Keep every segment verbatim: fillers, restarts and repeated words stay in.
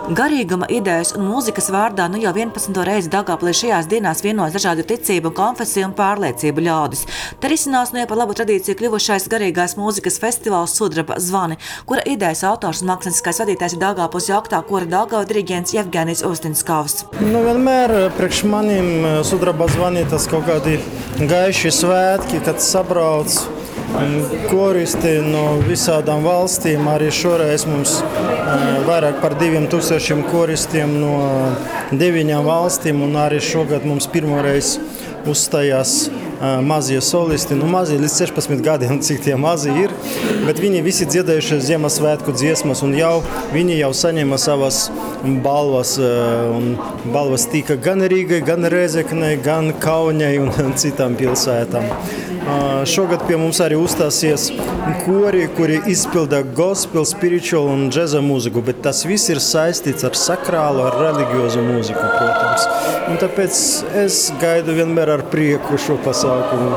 Garīguma, idejas un mūzikas vārdā nu jau vienpadsmito reizi Daugavpilī šajās dienās vienojas dažādu ticību, konfesiju un pārliecību ļaudis. Te risinās nu jau par labu tradīciju kļuvušais garīgās mūzikas festivāls Sudraba zvani, kura idejas autors un mākslinieckais vadītājs ir Daugavpils jauktā kora Daugava diriģents Jevgenijs Ustinskovs. Nu, vienmēr priekš manim Sudraba zvani tas kaut kādi gaiši svētki, kad sabrauc koristi no visādām valstīm. Arī šoreiz mums vairāk par diviem tūkstošiem koristiem no deviņām valstīm, un arī šogad mums pirmoreiz uzstājās mazie solisti, nu mazie līdz sešpadsmit gadiem, cik tie mazi ir, bet viņi visi dziedājuši Ziemassvētku dziesmas, un jau viņi jau saņēma savas balvas, un balvas tika gan Rīgai, gan Rēzeknei, gan Kaunei un citām pilsētām. Šogad pie mums arī uzstāsies kori, kuri izpilda gospel, spiritual un džeza mūziku, bet tas viss ir saistīts ar sakrālu, ar religiozu mūziku, protams. Un tāpēc es gaidu vienmēr ar prieku šo pasākumu.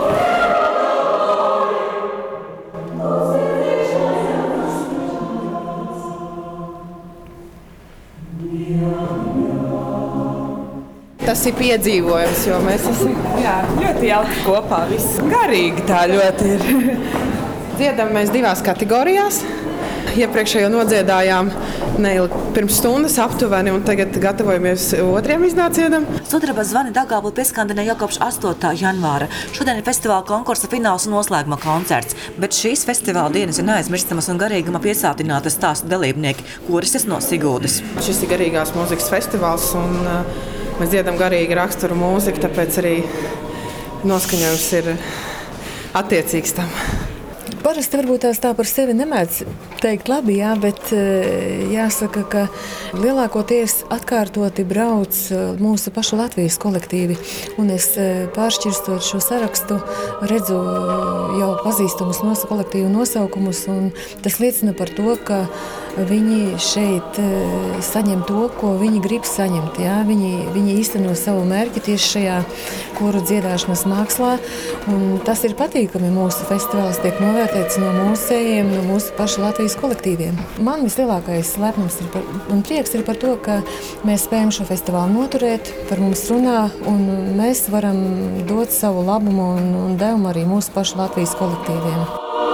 Tas ir piedzīvojums, jo mēs esam jā, ļoti jauki kopā. Viss garīgi tā ļoti ir. Dziedam mēs divās kategorijās. Iepriekšējo nodziedājām neilgi pirms stundas aptuveni, un tagad gatavojamies otriem iznācienam. Sudraba zvani Daugavpili pieskandinē jau kopš astotā janvāra. Šodien ir festivāla konkursa fināls un noslēguma koncerts, bet šīs festivāla dienas ir neaizmirstamas un garīguma piesātinātas stāstu dalībnieki, koristes no Siguldas. Šis ir garīgās mūzikas festivāls, un uh, mēs dziedam garīgi raksturu mūziku, tāpēc arī noskaņojums ir attiecīgs tam. Parasti varbūt tās tā par sevi nemēdz teikt labi, jā, bet jāsaka, ka lielākoties atkārtoti brauc mūsu pašu Latvijas kolektīvi. Un es pāršķirstot šo sarakstu redzu jau pazīstamus mūsu kolektīvu nosaukumus, un tas liecina par to, ka viņi šeit saņem to, ko viņi grib saņemt. Jā. Viņi, viņi īsteno savu mērķi tieši šajā koru dziedāšanas mākslā, un tas ir patīkami. Mūsu festivāls tiek novērtēts no mūsējiem, no mūsu pašu Latvijas kolektīviem. Man vislielākais lepnums ir par, un prieks ir par to, ka mēs spējam šo festivālu noturēt, par mums runā, un mēs varam dot savu labumu un, un devumu arī mūsu pašu Latvijas kolektīviem.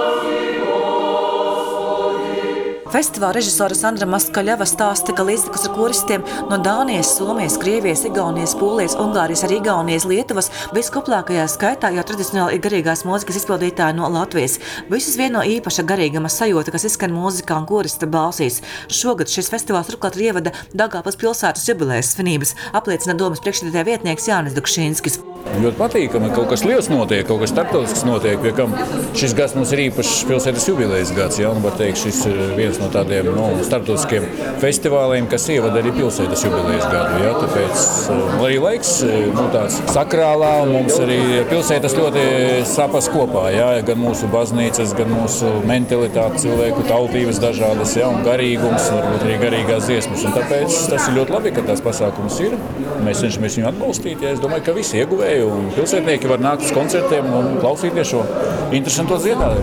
Festivāla režisora Sandra Maskaļava stāsta, ka līdztekus ar koristiem no Dānijas, Somijas, Krievijas, Igaunijas, Polijas, Ungārijas, arī Igaunijas, Lietuvas viskuplākajā skaitā jau tradicionāli ir garīgās mūzikas izpildītāji no Latvijas. Visus vieno īpaša garīguma sajūta, kas izskan mūzikā un korista balsīs. Šogad šis festivāls turklāt ir ievada Daugavpils pilsētas jubilejas svinības, apliecina domas priekšsēdētāja vietnieks Jānis Dukšinskis. Ļoti patīkami, ka kaut kas liels notiek, kaut kas starptautisks notiek, pie kam šis gads mums ir īpašs pilsētas jubilejas gads, ja, un var teikt, šis ir viens no tādiem no, starptautiskiem festivāliem, kas ievada arī pilsētas jubilejas gadu, ja, tāpēc arī laiks nu, tāds sakrālā, un mums arī pilsētas ļoti sapas kopā, ja, gan mūsu baznīcas, gan mūsu mentalitāte, cilvēku tautības dažādas, ja, un garīgums, varbūt arī garīgās dziesmas, un tāpēc tas ir ļoti labi, ka tās pasākums ir, mēs cenšamies viņu atbalstīt, ja, es domāju, ka visi ieguvēji un pilsētnieki var nākt uz koncertiem un klausīties šo interesanto dziedājumu.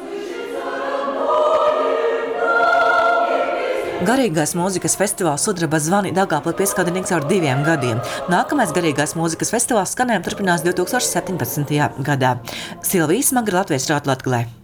Garīgās mūzikas festivāls Sudraba zvani Daugavpilī pieskandinīgs ar diviem gadiem. Nākamais garīgās mūzikas festivāls skanējums turpinās divtūkstoš septiņpadsmitajā gadā. Silvija Smagra, Latvijas radio Latgalē.